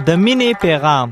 د مینې پیغام.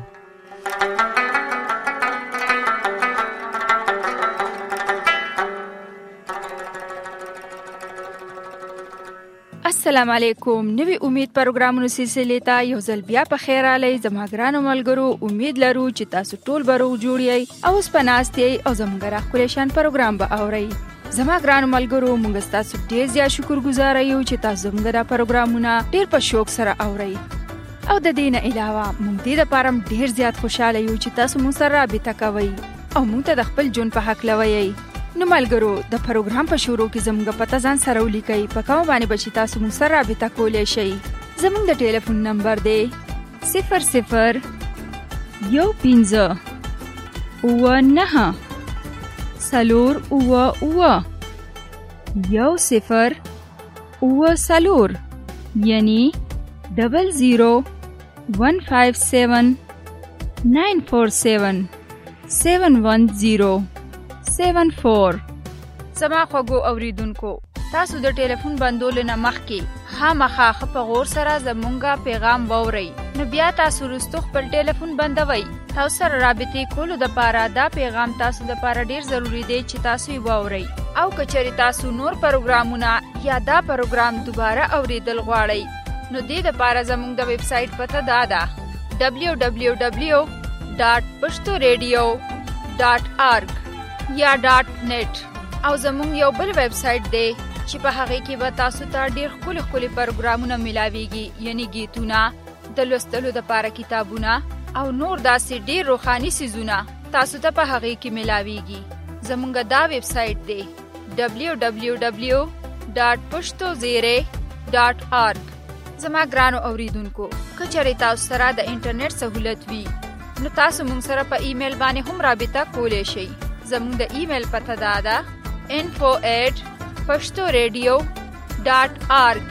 السلام علیکم. نوی امید پروګرامونو سلسله ته یو ځل بیا په خیر علي. زما ګرانو ملګرو، امید لرو چې تاسو ټول به روغ جوړ یئ او اوس په ناست یئ او زموږ راښکلی شان پروګرام به اورئ. زما ګرانو ملګرو، موږ ستاسو ډېر زیات شکرګزاره یو چې تاسو زموږ دا پروګرامونه ډېر په شوق سره اورئ. او د دې نه علاوه موږ دې دپاره ډېر زیات خوشحاله یو چې تاسو موږ سره رابطه کوئ او موږ ته د خپل ژوند په هکله وایئ. نو ملګرو، د پروګرام په شروع کې زموږ پته ځان سره ولیکئ په کومه باندې به چې تاسو موږ سره رابطه کولی شئ. زموږ د ټلیفون نمبر دی 00 15 9 سلور اوه اوه 10 اوه سلور، یعنی 00-157-947-710 714. زما خوږو اوریدونکو، تاسو د ټلیفون بندولو نه مخکې خامخا ښه په غور سره زمونږ پیغام واورئ. نو بیا تاسو وروستو خپل ټلیفون بندوئ. تاسو سره رابطې کولو دپاره دا پیغام تاسو دپاره ډېر ضروري دی چې تاسو یې واورئ. او که چېرې تاسو نور پروګرامونه یا دا پروګرام دوباره اوریدل غواړئ، نو دې دپاره زموږ د ویب سایټ پته دا ده www.pashtoradio.org یا .net. او زموږ یو بل ویب سایټ دی چې په هغې کې به تاسو ته ډېر ښکلي ښکلي پروګرامونه میلاویږي، یعنی گیتونه، د لوستلو دپاره کتابونه او نور داسې ډېر روحاني څیزونه تاسو ته په هغې کې میلاویږي. زموږ دا ویب سایټ دی www.pashtozere.org. زما ګرانو اوریدونکو، که چېرې تاسو سره د انټرنیټ سهولت وي، نو تاسو موږ سره په ایمیل باندې هم رابطه کولی شئ. زموږ د ایمیل پته دا ده info@pashtoradio.org.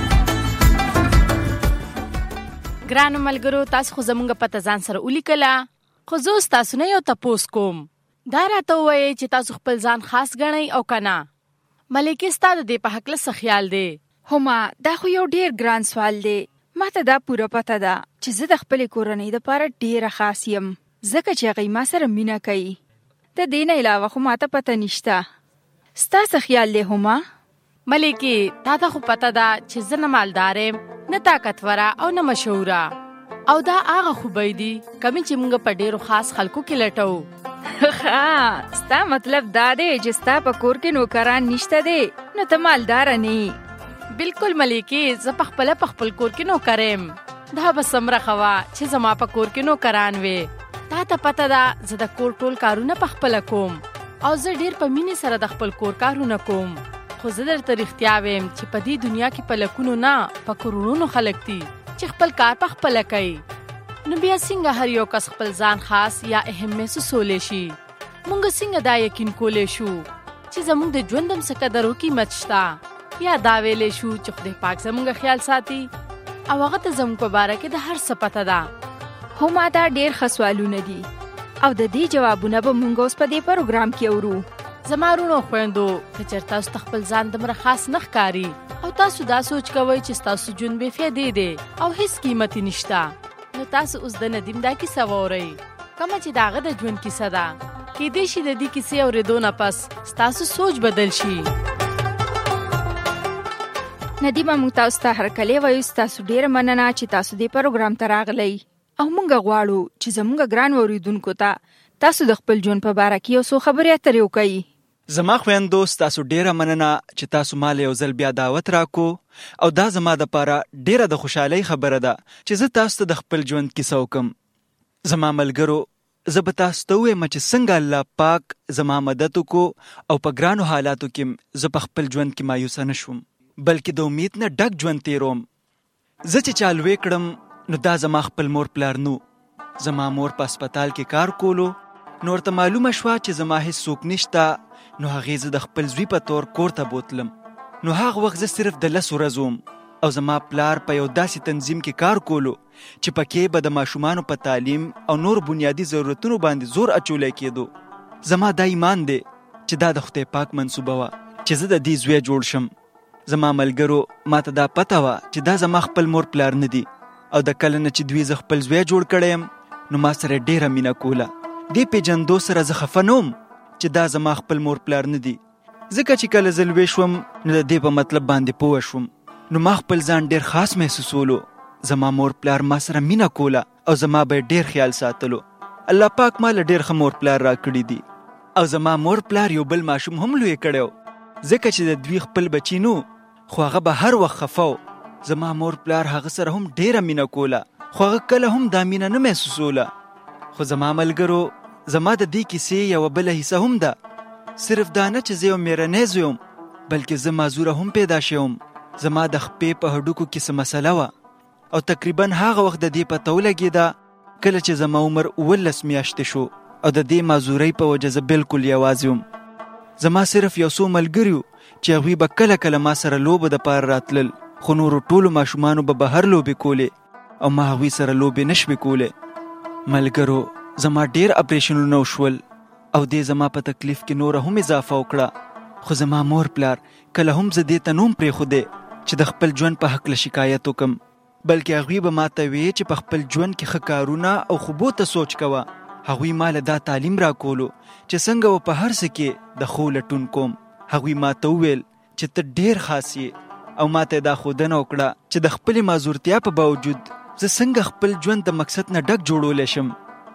ګرانو ملګرو، تاسو خو زموږ پته ځان سره ولیکله، خو زه اوس تاسو نه یو تپوس کوم. دا راته ووایئ چې تاسو خپل ځان خاص ګڼئ او که نه. ملکې، ستا د دې په هکله څه خیال دی؟ هما، دا خو یو ډېر ګران سوال دی. ما ته دا پوره پته ده چې زه د خپلې کورنۍ دپاره ډېره خاص یم، ځکه چې هغوی ما سره مینه کوي. د دې نه علاوه خو ما ته پته نشته. ستا څه خیال دی هما؟ ملکې، تا ته خو پته ده چې زه نه مالدار یم، نه طاقتوره او نه مشهوره، او دا هغه خوبۍ دي کمې چې موږ په ډېرو خاص خلکو کې لټوو. ښه، ستا مطلب دا دی چې ستا په کور کې نوکران نشته دی، نو ته مالداره نه یې. بالکل ملکې، زه په خپله په خپل کور کې نوکر یم. دا به څومره ښه وه چې زما په کور کې نوکران وې. تا ته پته ده زه د کور ټول کارونه په خپله کوم، او زه ډېر په مینې سره د خپل کور کارونه کوم. خو زه درته رښتیا ویم چې په دې دنیا کې په لکونو نه په کروڑونو خلک دي چې خپل کار په خپله کوي. نو بیا څنګه هر یو کس خپل ځان خاص یا اهم محسوسولی شي؟ موږ څنګه دا یقین کولی شو چې زموږ د ژوند هم څه قدر او قیمت شته؟ یا دا ویلی شو چې خدای پاک زموږ خیال ساتي او هغه ته زموږ په باره کې د هر څه پته ده؟ هما، دا ډېر ښه سوالونه دي او د دې جوابونه به موږ اوس په دې پروګرام کې اورو. زما وروڼو خویندو، که چېرې تاسو ته خپل ځان دومره خاص نه ښکاري او تاسو دا سوچ کوئ چې ستاسو ژوند بې فایدې دی او هیڅ قیمتي نشته، نو تاسو اوس د ندیم دا کیسه واورئ، کومه چې د هغه د ژوند کیسه ده. کیدای شي د دې کیسې اورېدو نه پس ستاسو سوچ بدل شي. ندیمه، موږ تاسو ته هرکلی وایو. ستاسو ډېره مننه چې تاسو دې پروګرام ته راغلی، او موږ غواړو چې زموږ ګران اوریدونکو ته تاسو د خپل ژوند په باره کې یو څو خبرې اترې وکړئ. زما خویندو، ستاسو ډېره مننه چې تاسو ما له یو ځل بیا دعوت راکو، او دا زما دپاره ډېره د خوشحالۍ خبره ده چې زه تاسو ته د خپل ژوند کیسه وکړم. زما ملګرو، زه به تاسو ته ووایم چې څنګه الله پاک زما مدد وکړو او په ګرانو حالاتو کې زه په خپل ژوند کې مایوسه نه شوم، بلکې د امید نه ډک ژوند تیروم. زه چې چالوې کړم، نو دا زما خپل مور پلار نو. زما مور په هسپتال کې کار کولو، نو ورته معلومه شوه چې زما هیڅ څوک نشته، نو هغې زه د خپل زوی په طور کور ته بوتلم. نو هغه وخت زه صرف د 10 ورځو وم، او زما پلار په یو داسې تنظیم کې کار کولو چې پکې به د ماشومانو په تعلیم او نور بنیادی ضرورتونو باندې زور اچولی کېدو. زما دا ایمان دی چې دا د خدای پاک منصوبه وه چې زه د دې زوی جوړ شم. زما ملګرو، ما ته دا پته وه چې دا زما خپل مور پلار نه دي، او د کله نه چې دوی زه خپل زوی جوړ کړی یم نو ما سره ډېره مینه کوله. دې پیژندو سره زه خفه نه وم چې دا زما خپل مور پلار نه دي، ځکه چې کله زه لوی شوم نو د دې په مطلب باندې پوه شوم. نو ما خپل ځان ډېر خاص محسوسولو. زما مور پلار ما سره مینه کوله او زما به ډېر خیال ساتلو. الله پاک ما له ډېر ښه مور پلار راکړي دي. او زما مور پلار یو بل ماشوم هم لوی کړی و، ځکه چې د دوی خپل بچي نو، خو هغه به هر وخت خفه و. زما مور پلار هغه سره هم ډېره مینه کوله، خو هغه کله هم دا مینه نه محسوسوله. خو زما ملګرو، زما د دې کیسې یوه بله حصه هم ده. صرف دا نه چې زه یو میرنی زوی یم، بلکې زه معذوره هم پیدا شوم. زما د خپې په هډوکو کې څه مسله وه، او تقریبا هغه وخت د دې پته ولګېده کله چې زما عمر 19 میاشتې شو، او د دې معذورۍ په وجه زه بالکل یوازې وم. زما صرف یو څو ملګري وو چې هغوی به کله کله ما سره لوبو دپاره راتلل، خو نورو ټولو ماشومانو به بهر لوبې کولې او ما هغوی سره لوبې نشوې کولې. ملګرو، زما ډېر اپریشنونه وشول او دې زما په تکلیف کې نوره هم اضافه وکړه. خو زما مور پلار کله هم زه دې ته نوم پرېښودی چې د خپل ژوند په هکله شکایت وکم، بلکې هغوی به ما ته ویې چې په خپل ژوند کې ښه کارونه او خوبو ته سوچ کوه. هغوی ما له دا تعلیم راکولو چې څنګه و په هر څه کې د ښو لټون کوم. هغوی ما ته وویل چې ته ډېر خاص یې، او ما ته دا ښودنه وکړه چې د خپلې معذورتیا په باوجود زه څنګه خپل ژوند د مقصد نه ډک جوړولی شم.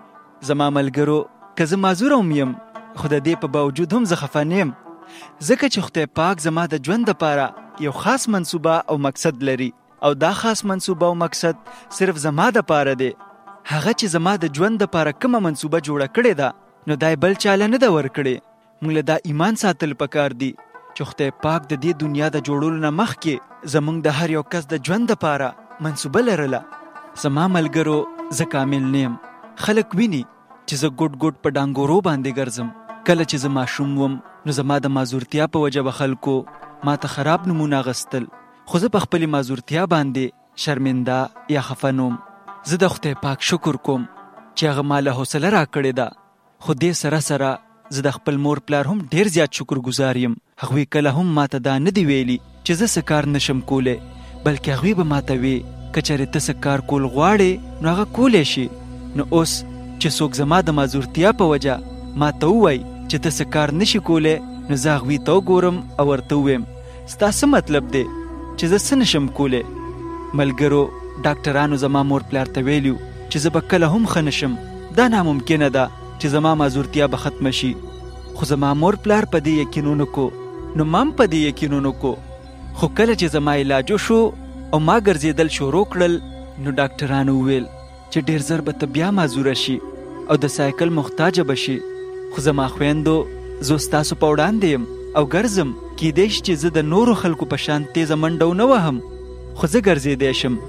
زما ملګرو، که زه معذوره هم یم، خو د دې په باوجود هم زه خفه نه یم، ځکه چې خدای پاک زما د ژوند دپاره یو خاص منصوبه او مقصد لري، او دا خاص منصوبه او مقصد صرف زما دپاره دی. هغه چې زما د ژوند دپاره کومه منصوبه جوړه کړې ده، نو دا یې بل چاله نه ده ورکړې. موږ له دا ایمان ساتل پکار دي چې خدای پاک د دې دنیا د جوړولو نه مخکې زموږ د هر یو کس د ژوند دپاره منصوبه لرله. زما ملګرو، زه کامل نه یم. خلک ویني چې زه ګوټ ګوټ په ډانګورو باندې ګرځم. کله چې زه ماشوم وم نو زما د معذورتیا په وجه به خلکو ما ته خراب نومونه اخیستل، خو زه په خپلې معذورتیا باندې شرمنده یا خفه نه وم. زه د خدای پاک شکر کوم چې هغه ما له حوصله راکړې ده. خو دې سره سره زه د خپل مور پلار هم ډېر زیات شکرګزار یم. هغوی کله هم ما ته دا نه دي ویلي چې زه څه کار نشم کولی، بلکې هغوی به ما ته وی که چېرې ته څه کار کول غواړې نو هغه کولی شي. نو اوس چې څوک زما د معذورتیا په وجه ما ته ووایي چې ته څه کار نشي کولی، نو زه هغوی ته وګورم او ورته ووایم ستا څه مطلب دی چې زه څه نشم کولی. ملګرو، ډاکټرانو زما مور پلار ته ویلي چې زه به کله هم ښه نشم. دا ناممکنه ده چې زما معذورتیا به ختمه شي. خو زما مور پلار په دې یقین ونه کو، نو ما هم په دې یقین ونه کو. خو کله چې زما علاج وشو او ما ګرځېدل شروع کړل، نو ډاکټرانو وویل چې ډېر زر به ته بیا معذوره شي او د سایکل محتاجه به شي. خو زما خویندو، زه ستاسو په وړاندې یم او ګرځم. کیدای شي چې زه د نورو خلکو په شان تیزه منډه ونه وهم، خو زه ګرځېدی شم.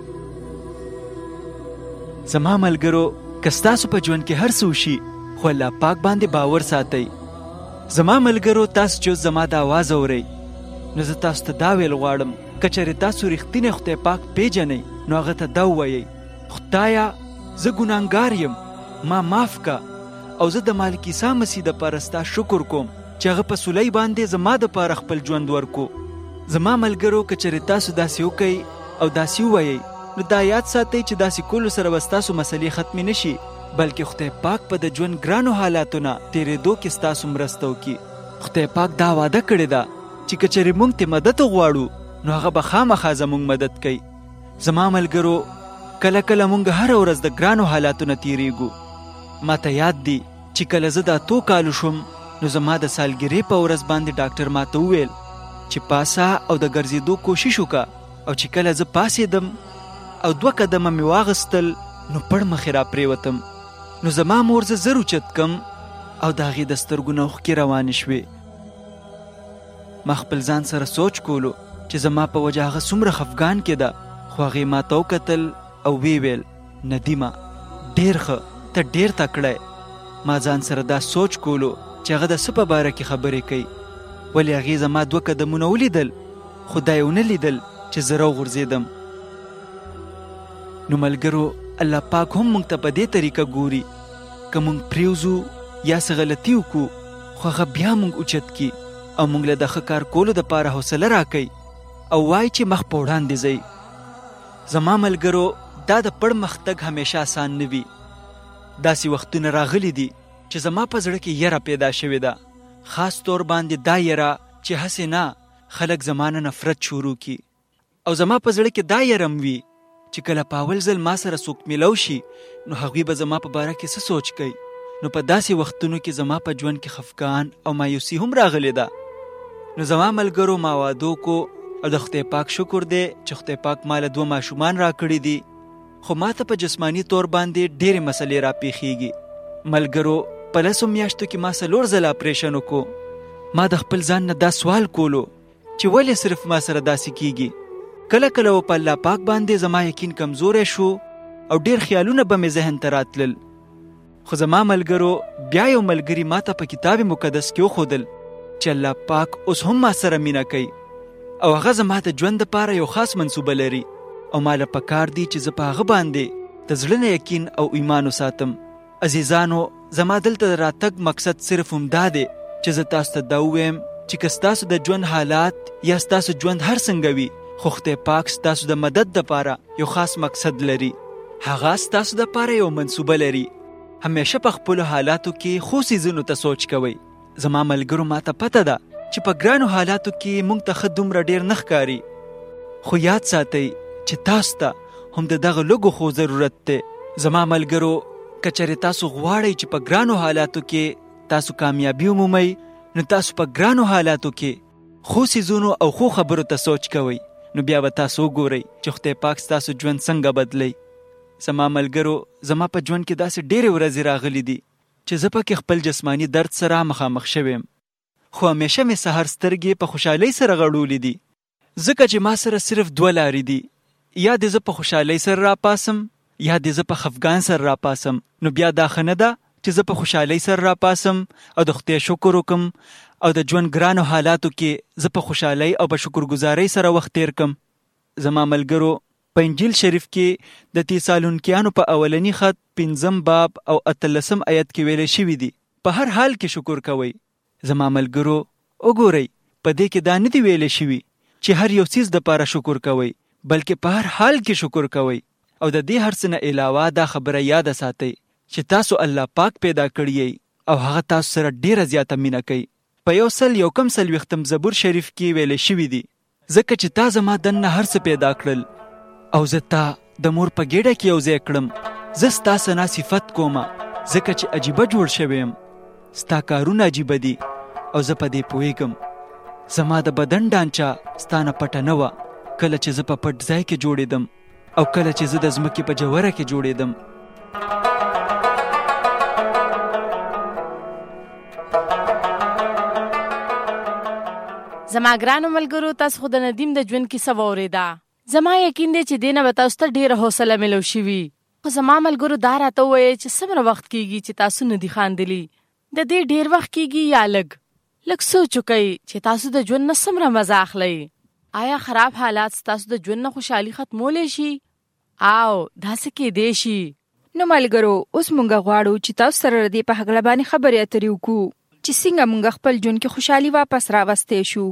زما ملګرو، که ستاسو په ژوند کې هر څه وشي، خو الله پاک باندې باور ساتئ. زما ملګرو، تاسو چې زما د آواز اورئ، نو زه تاسو ته دا ویل غواړم که چېرې تاسو رښتینی خدای پاک پیژنئ، نو هغه ته دا ووایئ خدایه، زه ګناهګار یم، ما معاف که، او زه د مالک عیسی مسیح دپاره ستا شکر کوم چې هغه په صلیب باندې زما دپاره خپل ژوند ورکو. زما ملګرو، که چېرې تاسو داسې وکئ او داسې ووایئ، نو دا یاد ساتئ چې داسې کولو سره به ستاسو مسلې ختمې نه شي، بلکې خدای پاک په د ژوند ګرانو حالاتو نه تېرېدو کې ستاسو مرسته وکړي. خدای پاک دا وعده کړې ده چې که چېرې موږ ته مدد وغواړو، نو هغه به خامخا زموږ مدد کوي. زما ملګرو، کله کله موږ هره ورځ د ګرانو حالاتو نه تېرېږو. ما ته یاد دی چې کله زه د 8 کالو شوم، نو زما د سالګرې په ورځ باندې ډاکټر ما ته وویل چې پاسه او د ګرځېدو کوشش وکړه. او چې کله زه پاسېدم او 2 قدمه مې واغستل، نو پړ مخې را پرېوتم. نو زما مور زه زر اوچت کم او د هغې د سترګو نه اوښکې روانې شوې. ما خپل ځان سره سوچ کولو چې زما په وجه هغه څومره خفګان کې ده. خو هغې ما ته وکتل او ویې ویل ندیمه، ډېر ښه، ته ډېر تکړه. ما ځان سره دا سوچ کولو چې هغه د څه په باره کې خبرې کوي، ولې هغې زما 2 قدمونه ولیدل، خو دا یې ونه لیدل چې زه راوغورځېدم. نو ملګرو، الله پاک هم موږ ته په دې طریقه ګوري، که موږ پرېوځو یا څه غلطي وکړو، خو هغه بیا موږ اوچت کړي او موږ له د ښه کار کولو دپاره حوصله راکوي او وایي چې مخ په وړاندې ځئ. زما ملګرو، دا د پرمختګ همیشه آسان نه وي. داسې وختونه راغلي دي چې زما په زړه کې یره پیدا شوې ده، خاص طور باندې دا یره چې هسې نه خلک زمانه نفرت شروع کی، او زما په زړه کې دا یرم وي چې کله په اول ځل ما سره څوک میلو شي نو هغوی به زما په باره کې څه سوچ کوي. نو په داسې وختونو کې زما په ژوند کې خفګان او مایوسي هم راغلی ده. نو زما ملګرو ما وادو کو او د خدای پاک شکر دی چې خدای پاک ماله 2 ماشومان راکړي دي، خو ما ته په جسمانی طور باندې ډېرې مسلې راپېښېږي. ملګرو په 10 میاشتو کې ما 4 ځله اپریشن وکړو. ما د خپل ځان نه دا سوال کولو چې ولې صرف ما سره داسې کیږي. کله کله په الله پاک باندې زما یقین کمزوری شو او ډېر خیالونه به مې ذهن ته راتلل. خو زما ملګرو بیا یو ملګري ما ته په کتاب مقدس کې وښودل چې الله پاک اوس هم ما سره مینه کوي او هغه زما د ژوند دپاره یو خاص منصوبه لري او ما له پکار دی چې زه په هغه باندې د زړه نه یقین او ایمان وساتم. عزیزانو زما دلته د راتګ مقصد صرف همدا دی چې زه تاسو ته دا ووایم چې که ستاسو د ژوند حالات یا ستاسو ژوند هر څنګه وي، خو خدای پاک ستاسو د مدد دپاره یو خاص مقصد لري. هغه ستاسو دپاره یو منصوبه لري. همیشه په خپلو حالاتو کې خو څیزونو ته سوچ کوئ. زما ملګرو ما ته پته ده چې په ګرانو حالاتو کې موږ ته ښه دومره ډېر نه ښکاري، خو یاد ساتئ چې تاسو ته هم د دغه لږو خو ضرورت دی. زما ملګرو که چېرې تاسو غواړئ چې په ګرانو حالاتو کې تاسو کامیابي ومومئ، نو تاسو په ګرانو حالاتو کې خو څیزونو او خو خبرو ته سوچ کوئ. نو بیا به تاسو وګورئ چې خدای پاک ستاسو ژوند څنګه بدلی. زما ملګرو زما په ژوند کې داسې ډېرې ورځې راغلي دي چې زه پکې خپل جسمانی درد سره مخامخ شوی یم، خو همیشه مې سهار سترګې په خوشحالۍ سره غړولې دي، ځکه چې ما سره صرف 2 لارې دي، یا دې زه په خوشحالۍ سره راپاسم یا دې زه په خفګان سره راپاسم. نو بیا دا ښه نه ده چې زه په خوشحالۍ سره راپاسم او د خدای شکر وکم او د ژوند ګرانو حالاتو کې زه په خوشحالۍ او په شکرګزارۍ سره وخت تیر کم. زما ملګرو په انجیل شریف کې د تیسالونکیانو په اولنی خط 5 باب او 13 آیت کې ویل شوي دي په هر حال کې شکر کوئ. زما ملګرو وګورئ په دې کې دا نه دی ویل شوي چې هر یو څیز دپاره شکر کوئ، بلکې په هر حال کې شکر کوئ. او د دې هر څه نه علاوه دا خبره یاد ساتئ چې تاسو الله پاک پیدا کړی او هغه تاسو سره ډیره زیاته مینه کوي. په 140 زبور شریف کې ویل شوي دي ځکه چې تا زما دننه هر څه پیدا کړل او زه تا د مور په ګېډه کې یو ځای کړم. زه ستا ثنا صفت کومه ځکه چې عجیبه جوړ شوی یم. ستا کارونه عجیبه دي او زه په دې پوهیږم. زما د بدن ډانچه ستا نه پټه نه وه کله چې زه په پټ ځای کې جوړېدم او کله چې زه د ځمکې په جووره کې جوړېدم. زما ګرانو ملګرو تاسو خو د ندیم د ژوند کیسه واورېده. زما یقین دی چې دې نه به تاسو ته ډېره حوصله میلو شوي. خو زما ملګرو دا راته ووایئ چې څومره وخت کېږي چې تاسو نه دي خاندلي؟ د دې ډېر وخت کېږي یا لږ سوچ وکئ چې تاسو د ژوند نه څومره مزه اخلئ. آیا خراب حالات ستاسو د ژوند نه خوشحالي ختمولی شي؟ او داسې کېدی شي. نو ملګرو اوس مونږ غواړو چې تاسو سره د دې په هکله باندې خبرې اترې وکړو چې څنګه مونږ خپل ژوند کې خوشحالي واپس راوستی شو.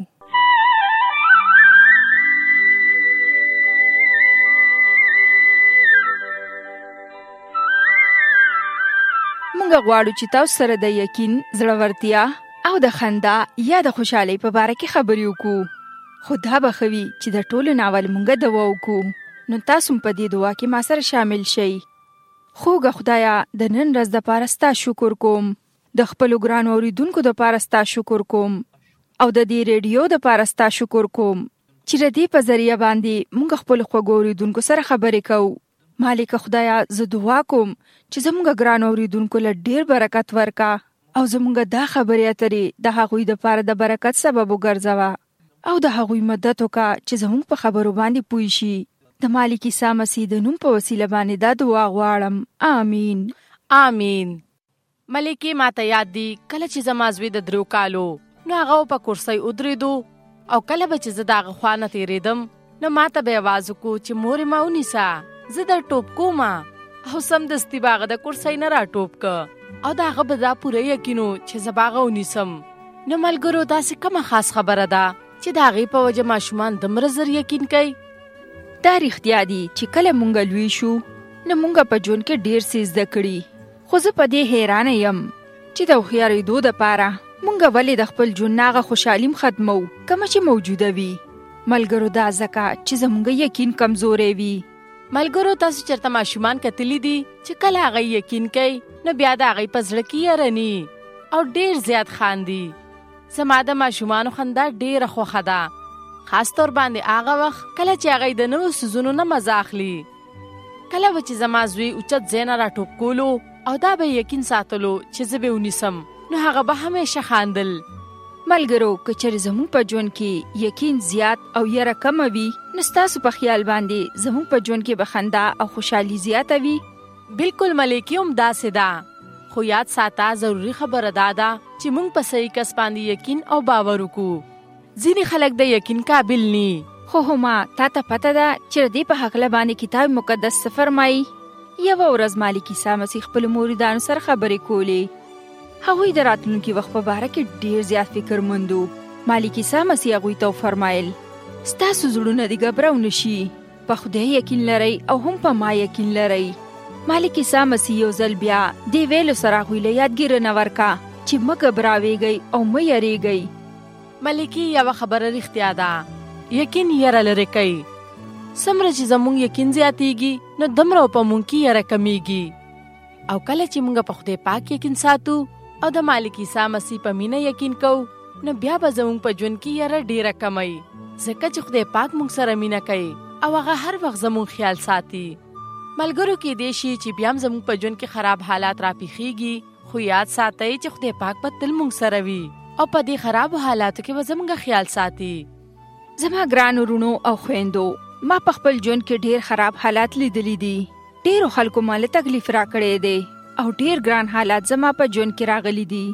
مونږ غواړو چې تاسو سره د یقین، زړورتیا او د خندا یا د خوشحالۍ په باره کې خبرې وکړو. خو دا به ښه وي چې د ټولو نه اول مونږ دعا وکړو. نو تاسو په دې دعا کې ما سره شامل شئ. خوږه خدایا د نن ورځ دپاره ستا شکر کوم، د خپلو ګرانو اورېدونکو دپاره ستا شکر کوم او د دې ریډیو دپاره ستا شکر کوم چې د دې په ذریعه باندې مونږ خپلو خوږو اورېدونکو سره خبرې کوو. مالک خدایا زه دعا کوم چې زمونږ ګرانو اورېدونکو له ډېر برکت ورکا او زمونږ دا خبرې اترې د هغوی دپاره د برکت سبب وګرځوه او د هغوی مدد وکړه چې زمونږ په خبرو باندې پوه شي. د مالک عیسی مسیح د نوم په وسیله باندې دا دعا غواړم، آمین. آمین. ملکې ماته یاد دی کله چې زما زوی د 3 کالو نو هغه په کرسۍ ودرېدو او کله به چې زه د هغه خوا نه تېرېدم نو ماته به یې اواز وکړو چې مورې ما ونیسه، زه در ټوپ کومه. او سمدستي به هغه د کرسۍ نه راټوپ که او د هغه به دا پوره یقینو چې زه به هغه ونیسم. نو ملګرو داسې کومه خاص خبره ده چې د هغې په وجه ماشومان دومره زر یقین کوي؟ دا رښتیا دي چې کله مونږ لوی شو نو مونږ په ژوند کې ډیر څه زده کړي، خو زه په دې حیرانه یم چې د هوښیارېدو دپاره مونږ ولې د خپل ژوند هغه خوشحالیم ختمو کومه چې موجوده وي. ملګرو دا ځکه چې زمونږ یقین کمزوری وي. ملګرو تاسو چېرته ماشومان کتلی دي چې کله هغوی یقین کوي نو بیا د هغوی په زړه کې یره ني او ډیر زیات خاندي. زما د ماشومانو خندا ډیره خوښه ده، خاص طور باندې هغه وخت کله چې هغوی د نوو څیزونو نه مزه اخلي. کله به چې زما زوی اوچت ځای نه راټوپ کولو او دا به یقین ساتلو چې زه به ونیسم نو هغه به همیشه خاندل. ملګرو که چېرې زموږ په ژوند کې یقین زیات او یره کمه وي نو ستاسو په خیال باندې زموږ په ژوند کې به خندا او خوشحالي زیاته وي؟ بالکل ملیکی هم داسې ده، خو یاد ساته ضروري خبره دا ده چې موږ په صحیح کس باندې یقین او باور وکړو. ځینې خلک د یقین قابل ني. خو هما تا ته پته ده چې دې په هکله باندې کتاب مقدس څه فرمایي؟ یوه ورځ مالک عیسی مسیح خپلو مریدانو سره خبرې کولې. هغوی د راتلونکي وخت په باره کې ډیر زیات فکرمند وو. مالک عیسی مسیح هغوی ته وفرمایل ستاسو زړونه دې ګبراو نشي، په خدای یقین لرئ او هم په ما یقین لرئ. مالک عیسی مسیح یو ځل بیا دې ویلو سره هغوی له یادګیرنه ورکا چې مه ګبراویږئ او مه یریږئ. ملکی یوه خبره رښتیا ده، یقین یره لرې کوي. څومره چې زموږ یقین زیاتیږي نو دومره په موږ کې یره کمیږي. او کله چې موږ په خدای پاک یقین ساتو او د مالک عیسی مسیح په مینه یقین کوو نو بیا به زموږ په ژوند کې یره ډیره کمی، ځکه چې خدای پاک موږ سره مینه کوي او هغه هر وخت زموږ خیال ساتي. ملګرو کېدای شي چې بیا هم زموږ په ژوند کې خراب حالات راپېښیږي، خو یاد ساتئ چې خدای پاک به تل موږ سره وي او په دې خرابو حالاتو کې به زموږ خیال ساتي. زما ګرانو رونو او خویندو، ما په خپل ژوند کې ډیر خراب حالات لیدلی دي. ډیرو خلکو مال تکلیف راکړی دی او ډیر ګران حالات زما په ژوند کې راغلي دي.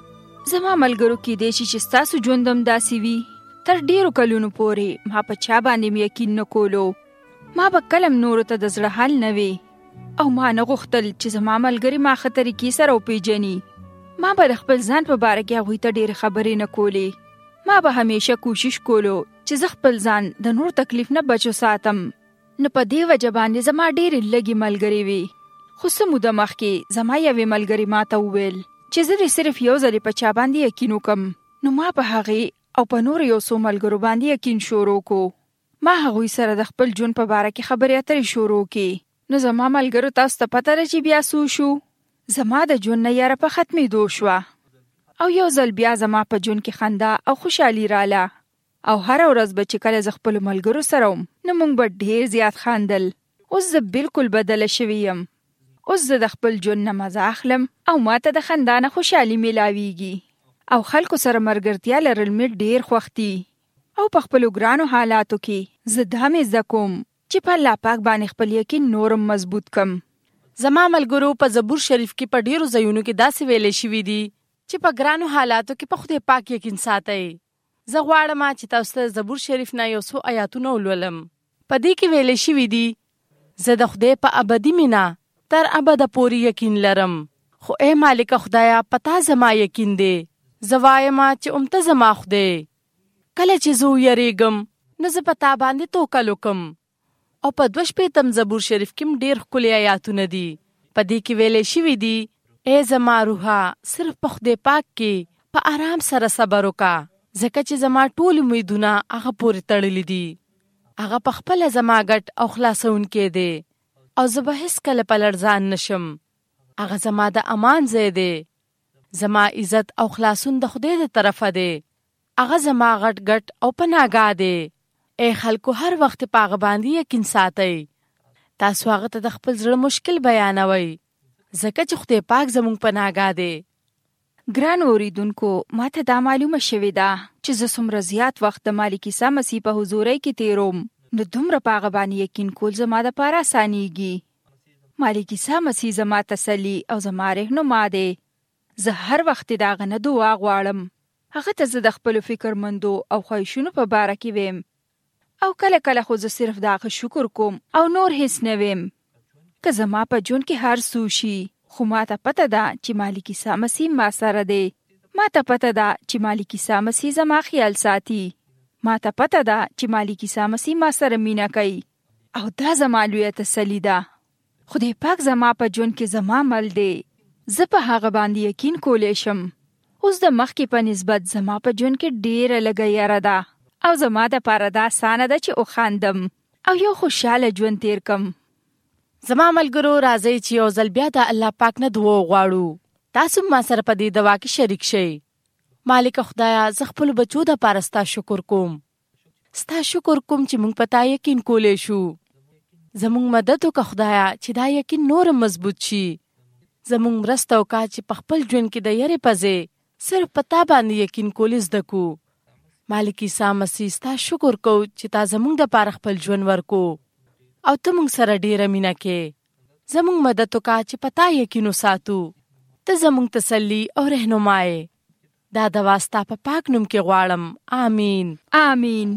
زما ملګرو کېدای شي چې ستاسو ژوند هم داسې وي. تر ډیرو کلونو پورې ما په چا باندې یقین نه کولو. ما به کلم نورو ته د زړه حال نه وي او ما نه غوښتل چې زما ملګري ما ښه طریقې سره وپېژني. ما به د خپل ځان په باره کې هغوی ته ډېرې خبرې نه کولې. ما به همیشه کوشش کولو چې زه خپل ځان د نور تکلیف نه بچو ساتم. نو په دې وجه باندې زما ډېرې لږې ملګرې وي. خو څه موده مخکې زما یوې ملګرې ما ته وویل چې زه دې صرف یو ځلې په چا باندې یقین وکړم. نو ما په هغې او په نورو یو څو ملګرو باندې یقین شروع کړو. ما هغوی سره د خپل ژوند په باره کې خبرې اترې شروع کړې. نو زما ملګرو تاسو ته پته ده چې بیا څه شو؟ زما د ژوند نه یاره په ختمېدو شوه او یو ځل بیا زما په ژوند کې خندا او خوشحالي راله. او هره ورځ به چې کله زه خپلو ملګرو سره وم نو موږ به ډېر زیات خندل. اوس زه بالکل بدله شوې یم. اوس زه د خپل ژوند نه مزه اخلم او ماته د خندا نه خوشحالي میلاویږي او خلکو سره ملګرتیا لرل مې ډېر خوښ دي. او په خپلو ګرانو حالاتو کې زه دا مې زده کوم چې په الله پاک باندې خپل یقین نورم مضبوط کم. زما ملګرو په زبور شریف کې په ډیرو ځایونو کې داسې ویلې شوي دي چې په ګرانو حالاتو کې په خدای پاک یقین ساتئ. زه غواړم چې تاسو ته زبور شریف نه یو څو آیاتونه ولولم. په دې کې ویلې شوي دي زه د خدای په ابدي مینه تر ابده پورې یقین لرم. خو ای مالک خدایا پتا زما یقین دی. زه وایم چې ته زما خدای. کله چې زه ویریږم نو زه په تا باندې توکل وکم. او په 2 زبور شریف کې ډېر ښکلي آیاتونه دي. په دې کې ویلې شوي دي ای زما روحه صرف په خدای پاک کې په آرام سره صبر وکړه، ځکه چې زما ټول امیدونه هغه پورې تړلي دي. هغه په خپله زما ګټ او خلاصونکی دی او زه به هېڅکله په لړزان نشم. هغه زما د امان ځای دی. زما عزت او خلاصون د خدای د طرفه دی. هغه زما غټ غټ او پناهګاه دی. ای خلکو هر وخت په هغه باندې یقین ساتئ. تاسو هغه ته د خپل زړه مشکل بیانوئ، ځکه چې خدای پاک زموږ پناهګاه دی. ګران اوریدونکو، ما ته دا معلومه شوې ده چې زه څومره زیات وخت د مالک عیسی مسیح په حضورۍ کې تیروم نو دومره په هغه باندې یقین کول زما دپاره اسانیږي. مالک عیسی مسیح زما تسلي او زما رهنما دی. زه هر وخت د هغه نه دعا غواړم. هغه ته زه د خپلو فکرمندو او خواهشونو په باره کې ویم او کله کله خو زه صرف د هغه شکر کوم او نور هیڅ نه ویم. که زما په ژوند کې هر څه شي خو ما ته پته ده چې مالک عیسی مسیح ما سره دی. ما ته پته ده چې مالک عیسی مسیح زما خیال ساتي. ما ته پته ده چې مالک عیسی مسیح ما سره مینه کوي. او دا زما لویه تسلي ده. خدای پاک زما په ژوند کې زما مل دی. زه په هغه باندې یقین کولی شم. اوس د مخکې په نسبت زما په ژوند کې ډېره لږه یاره ده او زما دپاره دا اسانه ده چې وخاندم او یو خوشحاله ژوند تیر کم. زما ملګرو راځئ چې یو ځل بیا د الله پاک نه دعا وغواړو. تاسو ما سره په دې دعا کې شریک شئ. مالک خدایا، زه خپلو بچو دپاره ستا شکر کوم. ستا شکر کوم چې موږ په تا یقین کولی شو. زموږ مدد وکړه خدایا چې دا یقین نور مضبوط شي. زموږ مرسته وکړه چې په خپل ژوند کې د یارې پځې صرف په تا باندې یقین کول زده کو. مالک عیسی مسیح، ستا شکر کو چې تا زموږ دپاره خپل ژوند ورکو او ته موږ سره ډېره مینه کې. زموږ مدد وکړه چې په تا یقین وساتو. ته زموږ تسلي او رهنما یې. دا دعا ستا په پاک نوم کې غواړم. آمین. آمین.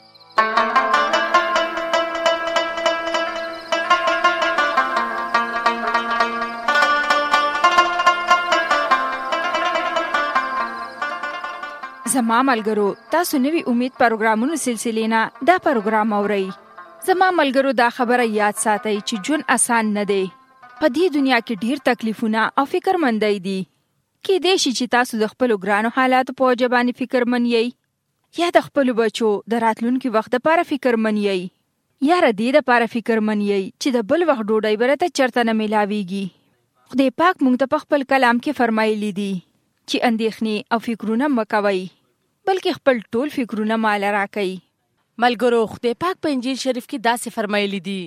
زما ملګرو، تاسو نوی امید پروګرامونو سلسلې نه دا پروګرام اورئ. زما ملګرو، دا خبره یاد ساتئ چې ژوند آسان نه دی. په دې دنیا کې ډیر تکلیفونه او فکرمندۍ دي. کېدای شي چې تاسو د خپلو ګرانو حالاتو په وجه باندې فکرمن یئ، یا د خپلو بچو د راتلونکي وخت دپاره فکرمن یئ، یا د دې دپاره فکرمن یئ چې د بل وخت ډوډۍ به راته چېرته نه میلاویږي. خدای پاک موږ ته په خپل کلام کې فرمایلی دي چې اندېښنې او فکرونه مه کوئ، بلکې خپل ټول فکرونه ماله راکئ. ملګرو، خدای پاک په انجیل شریف کې داسې فرمایلی دي: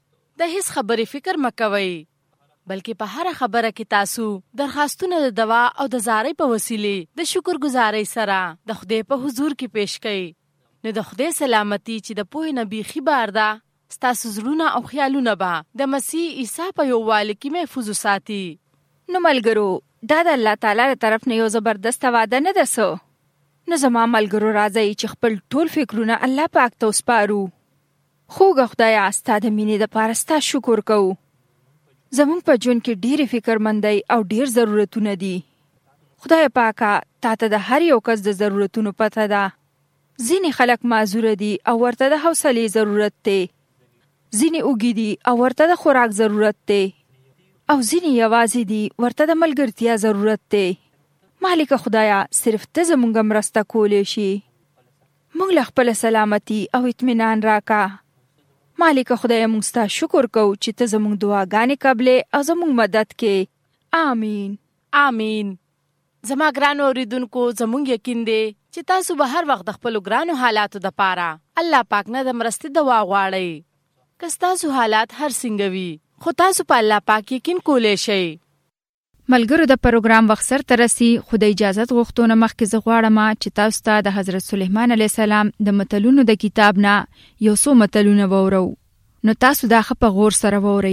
د هیڅ خبرې فکر مه کوئ، بلکې په هره خبره کې تاسو درخواستونه د دعا او د زارۍ په وسیلې د شکرګزارۍ سره د خدای په حضور کې پیش کړئ. نو د خدای سلامتي چې د پوهې نه بیخي بار ده، ستاسو زړونه او خیالونه به د مسیح عیسی په یووالي کې محفوظ وساتي. نو ملګرو، دا د الله تعالی له طرف نه یو زبردسته وعده نه ده څه؟ نو زما ملګرو، راځئ چې خپل ټول فکرونه الله پاک ته وسپارو. خوږه خدایه، ستا د مینې دپاره ستا شکر کوو. زموږ په ژوند کې ډېرې فکرمندۍ او ډېر ضرورتونه دي. خدای پاکه، تا ته د هر یو کس د ضرورتونو پته ده. ځینې خلک معذوره دي او ورته د حوصلې ضرورت دی. ځینې اوږي دي او ورته د خوراک ضرورت دی. او ځینې یوازې دي، ورته د ملګرتیا ضرورت دی. مالک خدایا، صرف ته زموږ مرسته کولی شي. موږ له خپله سلامتي او اطمینان راکا. مالک خدای، موږ ستا شکر کوو چې ته زموږ دعاګانې قبلې او زموږ مدد کې. آمین. آمین. زما ګرانو اوریدونکو، زموږ یقین دی چې تاسو به هر وخت د خپلو ګرانو حالاتو دپاره الله پاک نه د مرستې دعا غواړئ. که ستاسو حالات هر څنګه وي، خو تاسو په الله پاک یقین کولی شئ. ملګرو، د پروګرام وخت سرته رسي، خو د اجازت غوښتنه مخکې زه غواړم چې تاسو ته د حضرت سلیمان علیه السلام د متلونو د کتاب نه یو څو متلونه واورو. نو تاسو دا ښه په غور سره واورئ.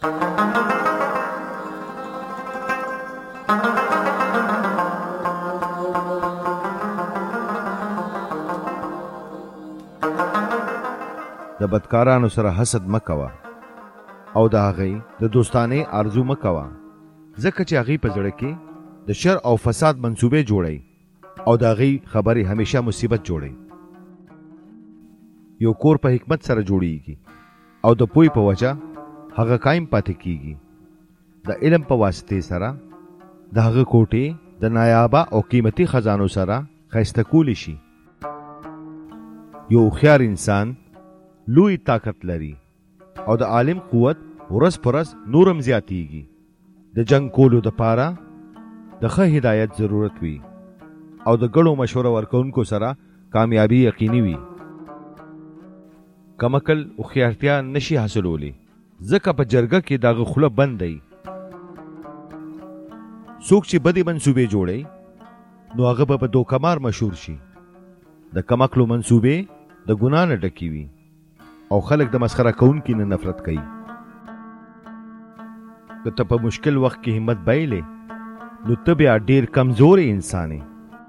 د بدکارانو سره حسد مکوه او د هغې د دوستانې آرزو مکوه، ځکه چې هغې په زړه کې د شر او فساد منصوبې جوړی او د هغې خبرې همیشه مصیبت جوړی. یو کور په حکمت سره جوړیږي او د پوهې په وجه هغه قایم پاتې کیږي. د علم په واسطې سره د هغه کوټې د نایابه او قیمتي خزانو سره ښایسته کولی شي. یو هوښیار انسان لوی طاقت لري او د عالم قوت ورځ په ورځ نورم زیاتیږي. د جنگ کولو دپاره د ښه هدایت ضرورت وي او د ګډو مشوره ورکوونکو سره کامیابی یقیني وي. کم عقل هوښیارتیا نشي حاصلولی، ځکه په جرګه کې دغه خوله بند دی. څوک چې بدې منصوبې جوړي نو هغه به په دوکمار مشهور شي. د کم عقلو منصوبې د ګناه نه ډکې وي او خلک د مسخره کوونکي نه نفرت کوي. که ته په مشکل وخت کې همت بایلې نو ته بیا ډېر کمزورې انسان یې.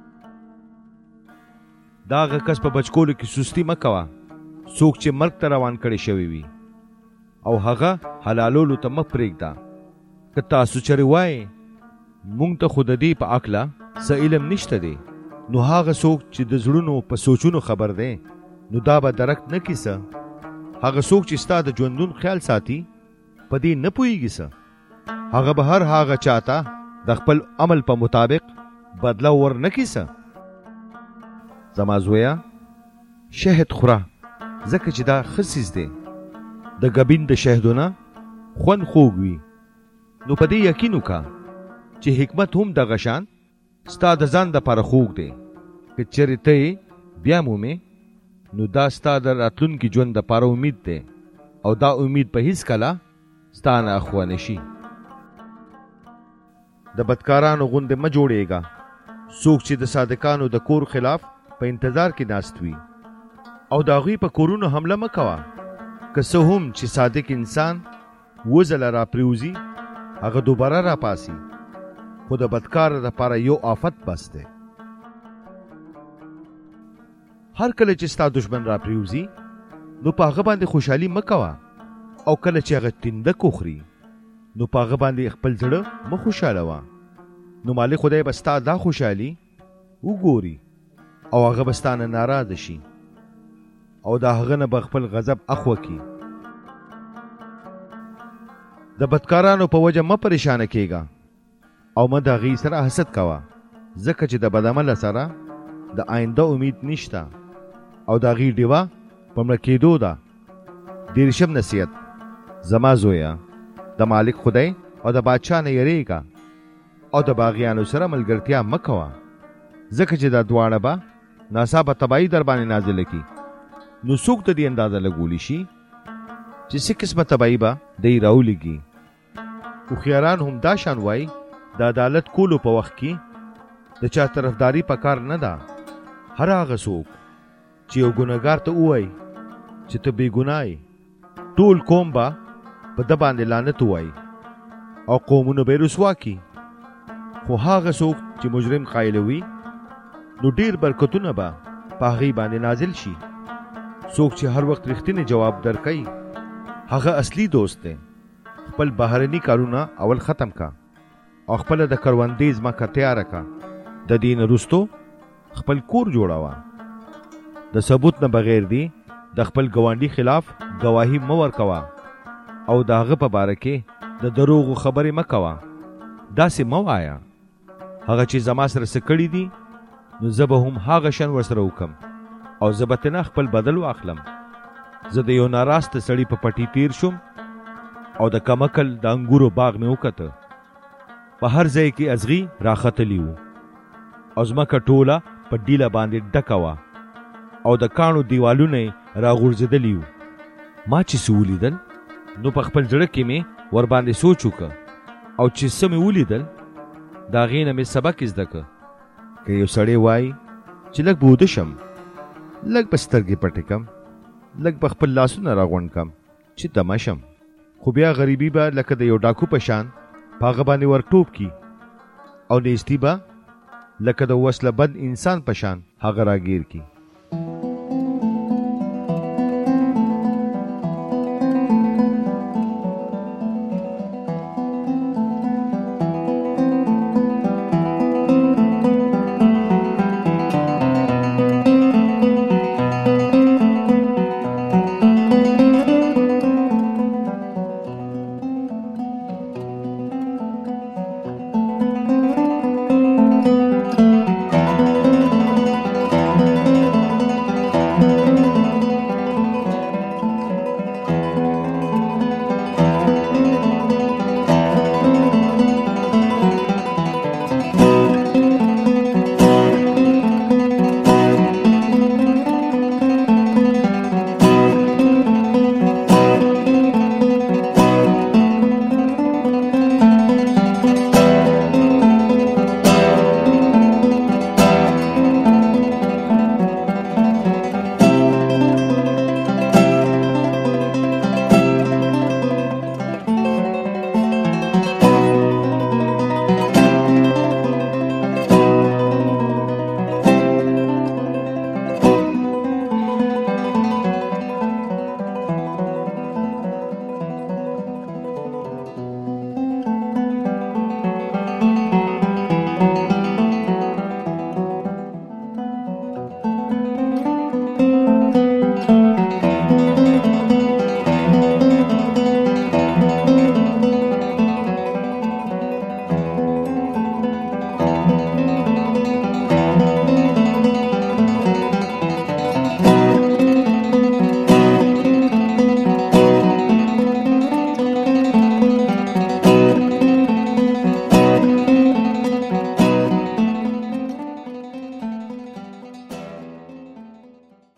دا هغه کس په بچکولو کې سستي مه کوه څوک چې مرګ ته روان کړی شوی وي، او هغه حلالولو ته مه پرېږده. که تاسو چرې وایې مونږ ته خو د دې په عقله څه علم نشته دی، نو هغه څوک چې د زړونو په سوچونو خبر دی نو دا به درک نه کیسه هغه څوک چې ستا د ژوندون خیال ساتي په دې نه پوهیږي څه هغه به هر هغه چاته د خپل عمل په مطابق بدله ورنکړي څه زما زویه شهد خوره ځکه چې دا ښه څیز دی د ګبین د شهدونه خوند خوږ وي نو په دې یقین وکړه چې حکمت هم دغه شان ستا د ځان دپاره خوږ دی که چېرې ته یې بیا مومې نو دا ستا د راتلونکي ژوند دپاره امید دی او دا امید به هیڅکله ستا نه اخوا نه شي د بدکارانو غوندې مه جوړېږه څوک چې د صادقانو د کور خلاف په انتظار کې ناست وي او د هغوی په کورونو حمله مه کوه که څه هم چې صادق انسان وځله راپرېوځي هغه دوباره راپاسي خو د بدکار دپاره یو آفت بس دی هر کله چې ستا دشمن راپرېوځي نو په هغه باندې خوشحالي مه کوه او کله چې هغه تندک وخوري نو په هغه باندې خپل زړه مه خوشحالوه نو مالک خدای به ستا دا خوشحالي وګوري او هغه به ستا نه ناراضه شي او د هغه نه به خپل غضب اخوه کړي د بدکارانو په وجه مه پریشانه کېږه او مه د هغوی سره حسد کوه ځکه چې د بدعمله سره د آینده امید نشته او د هغوی ډیوه په مړه کېدو ده 10 نصیحت زما زویه د مالک خدای او د بادشاه نه یریږه او د باغیانو سره ملګرتیا مه کوه ځکه چې دا دواړه به ناڅاپه تباهي در باندې نازله کړي نو څوک د دې اندازه لګولی شي چې څه قسمه تباهي به دی راولېږي هوښیاران هم دا شان وایي د عدالت کولو په وخت کې د چا طرفداري پکار نه ده هر هغه څوک چې یو ګناهګار ته ووایي چې ته بې ګناه یې ټول قوم به په ده باندې لعنت ووایي او قومونه به یې رسوا کړي خو هغه څوک چې مجرم قایلوي نو ډېر برکتونه به په هغې باندې نازل شي څوک چې هر وخت رښتینی جواب درکوي هغه اصلي دوست دی خپل بهرني کارونه اول ختم کا او خپل د کروندې ځمکه تیاره کا د دې نه وروستو خپل کور جوړوه د ثبوت نه بغیر دی د خپل ګاونډي خلاف ګواهي مه ورکوه او د هغه په باره کې د دروغو خبرې مه کوه داسې مه وایه هغه چې زما سره څه کړي دي نو زه به هم هغه شان ورسره وکم او زه به ترنه خپل بدل واخلم زه د یو ناراسته سړي په پټي تیر شوم او د کمکل د انګورو باغ مې وکته په هر ځای کې ازغي راختلی وو او ځمکه ټوله په ډیله باندې ډکه وه او د کاڼو دیوالونه یې راغورځېدلي وو ما چې څه ولیدل نو په خپل زړه کې مې ورباندې سوچ وکړه او چې څه مې ولیدل د هغې نه مې سبق زده کړه که یو سړی وایي چې لږ به وده شم لږ به سترګې پټې کم لږ به خپل لاسونه راغونډ کم چې دمه شم خو بیا غریبي به لکه د یو ډاکو په شان په هغه باندې ورټوپ کي او نیستي به لکه د وسله بند انسان په شان هغه راګیر کی